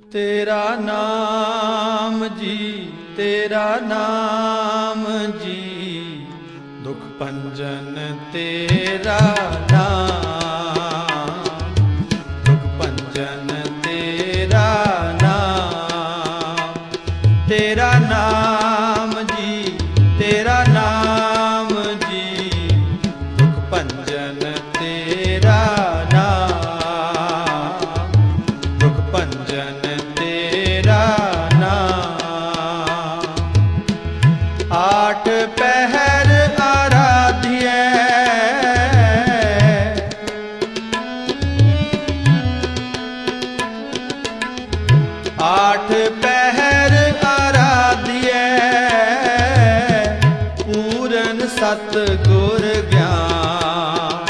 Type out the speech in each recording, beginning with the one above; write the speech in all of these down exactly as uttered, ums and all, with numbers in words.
तेरा नाम जी, तेरा नाम जी, दुख भंजन तेरा नाम, दुख भंजन तेरा नाम, तेरा नाम जी, तेरा नाम जी, दुख भंजन तेरा नाम, दुख भंजन तेरा नाम। आठ पहर आराध्य, आठ पहर आराध्य, पूरन सतगुर ज्ञान,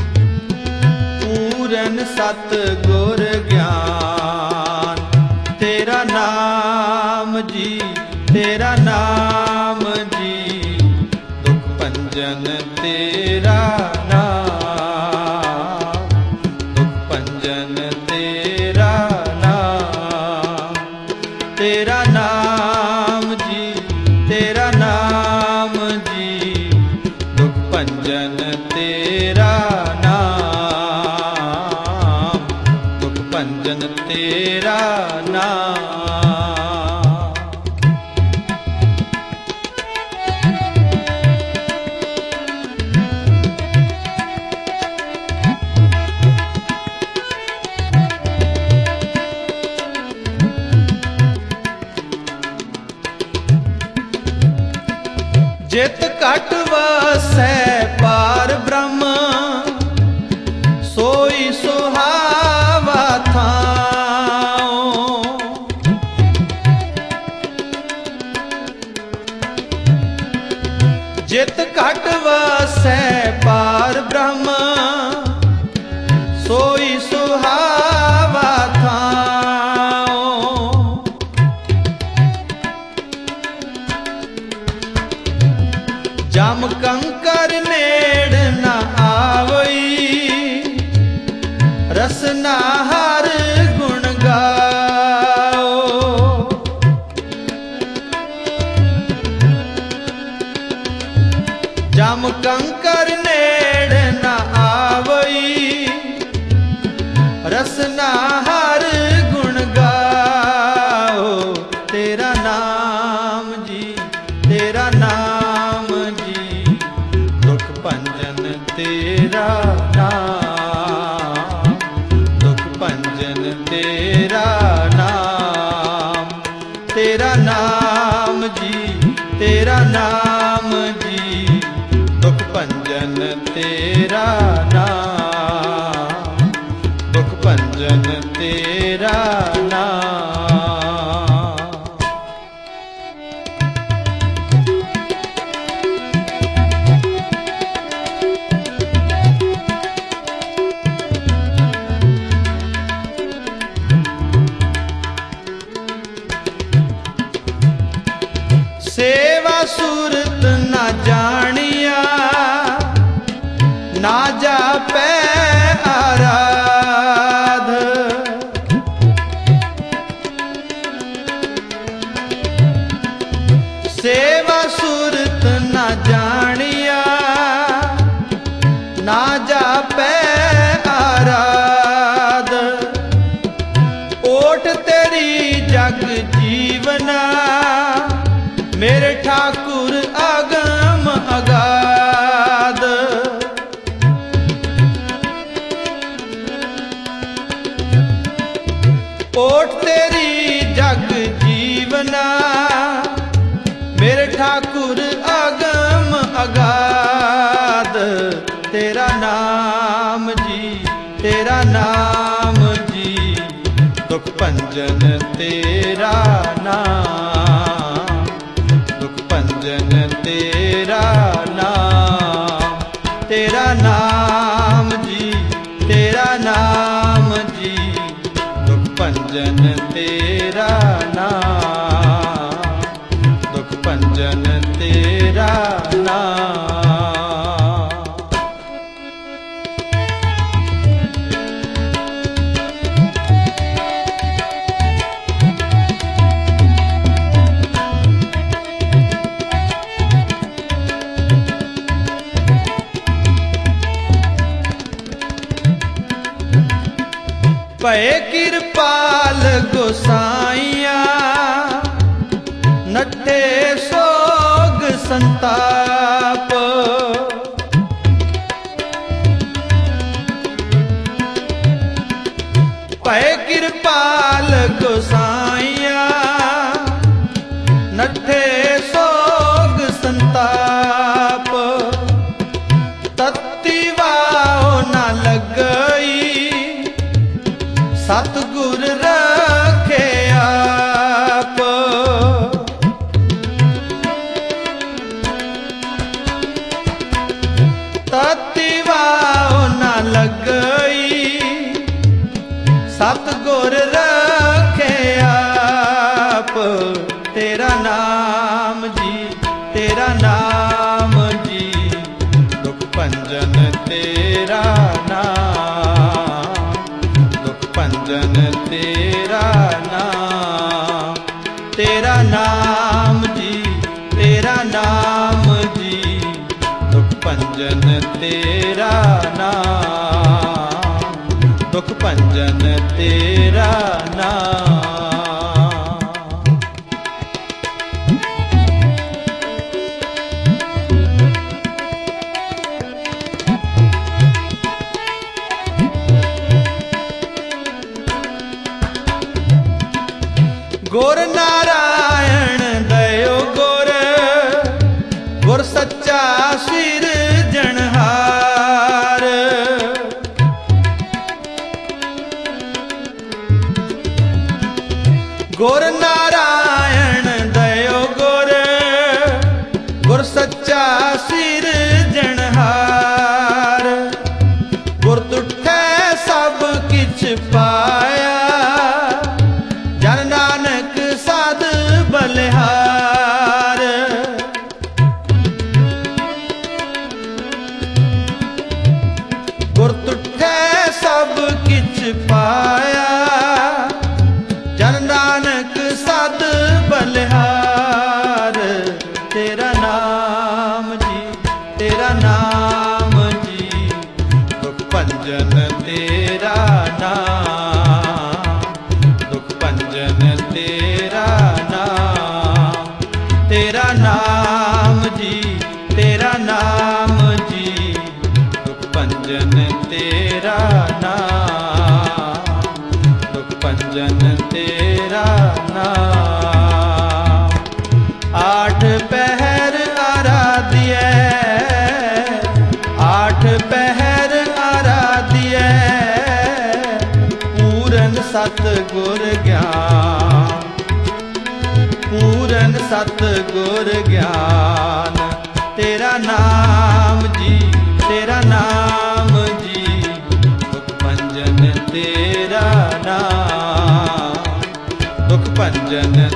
पूरन सतगुर ज्ञान, तेरा नाम जी, तेरा नाम जी, दुख भंजन तेरा नाम, दुख भंजन तेरा नाम, तेरा नाम जी, तेरा नाम जी, दुख भंजन तेरा नाम, दुख भंजन तेरा नाम। जित घट वसै पार ब्रह्म, सोई सुहावा थाओ। जित घट वसै पार ब्रह्म, सोई सुहावा थाओ। जम कंकर नेड़ न आवई, रसना हर गुण गाओ। जम कंकर नेड़ न आवई, रसना हर गुण गाओ। तेरा नाम जी, तेरा नाम जी, दुख भंजन तेरा नाम, दुख भंजन तेरा नाम, तेरा नाम जी, तेरा नाम जी, दुख भंजन तेरा नाम, दुख भंजन तेरा नाम। सेवा सूरत न जानिया, ना जापै आराध। सेवा सूरत न जानिया, ना जापै आराध। ओट तेरी जग जीवना, मेरे ठाकुर अगम अगाध। ओट तेरी जग जीवना, मेरे ठाकुर अगम अगाध। तेरा नाम जी, तेरा नाम जी, दुख भंजन तेरा नाम, दुख भंजन तेरा नाम, तेरा नाम जी, तेरा नाम जी, दुख भंजन तेरा नाम, दुख भंजन तेरा नाम। ਭਏ ਕਿਰਪਾਲ ਗੋਸਾਈਆ, ਨੱਠੇ ਸੋਗ ਸੰਤਾਪ। ਭਏ ਕਿਰਪਾਲ ਗੋਸਾਈਆ, ਨੱਠੇ ਸੋਗ ਸੰਤਾਪ। ਤਤੀ ਵਾਹੁ ਨਾ ਲੱਗਈ, ਸਤਿਗੁਰ ਰੱਖੇ ਆਪ। ਤਤੀ ਵਾਹੁ ਨਾ ਲੱਗਈ, ਸਤਿਗੁਰ ਰੱਖੇ ਆਪ। ਤੇਰਾ ਨਾਮ ਜੀ, ਤੇਰਾ ਨਾਮ ਜੀ, ਦੁਖ ਭੰਜਨ ਤੇਰਾ ਨਾਮ, ਦੁਖ ਭੰਜਨ ਤੇਰਾ ਨਾਮ। ਤੇਰਾ ਨਾਮ ਜੀ, ਤੇਰਾ ਨਾਮ ਜੀ, ਦੁਖ ਭੰਜਨ ਤੇਰਾ ਨਾਮ, ਦੁਖ ਭੰਜਨ ਤੇਰਾ ਨਾਮ। ਗੁਰ ਨਾਰਾਇਣ ਦਇਓ ਗੁਰ, ਗੁਰ ਸੱਚਾ ਸਿਰਜਣਹਾਰ। ਗੁਰ ਨਾਰਾਇਣ ਦਇਓ ਗੁਰ, ਗੁਰ ਸੱਚਾ ਸਿਰਜਣਹਾਰ। ਗੁਰ ਤੁਠੈ ਸਭ ਕਿਛ ਪਾਇਆ, ਜਨ ਨਾਨਕ ਸਦ ਬਲਿਹਾਰ। ਗੁਰ ਤੁਠੈ ਸਭ ਕਿਛ ਪਾਇਆ, ਜਨ ਨਾਨਕ ਸਦ ਬਲਿਹਾਰ। ਤੇਰਾ ਨਾਮ ਜੀ, ਤੇਰਾ ਨਾਮ ਜੀ, ਦੁਖ ਭੰਜਨ ਤੇਰਾ ਨਾਮ, ਦੁਖ ਭੰਜਨ ਤੇਰਾ ਨਾਮ। ਤੇਰਾ ਨਾਮ ਜੀ, ਤੇਰਾ ਨਾਮ ਜੀ, ਦੁਖ ਭੰਜਨ ਤੇਰਾ ਨਾਮ, ਦੁਖ ਭੰਜਨ ਤੇਰਾ ਨਾਮ। ਆਠ ਪਹਿਰ ਆਰਾਧਿਐ, ਆਠ ਪਹਿਰ ਆਰਾਧਿਐ, ਪੂਰਨ ਸਤਿਗੁਰ ਗਿਆਨ, ਪੂਰਨ ਸਤਿਗੁਰ ਗਿਆਨ। ਤੇਰਾ ਨਾਮ ਜੀ, ਤੇਰਾ ਨਾਮ ਜੀ, ਦੁਖ ਭੰਜਨ ਤੇਰਾ ਨਾਮ, ਦੁਖ ਭੰਜਨ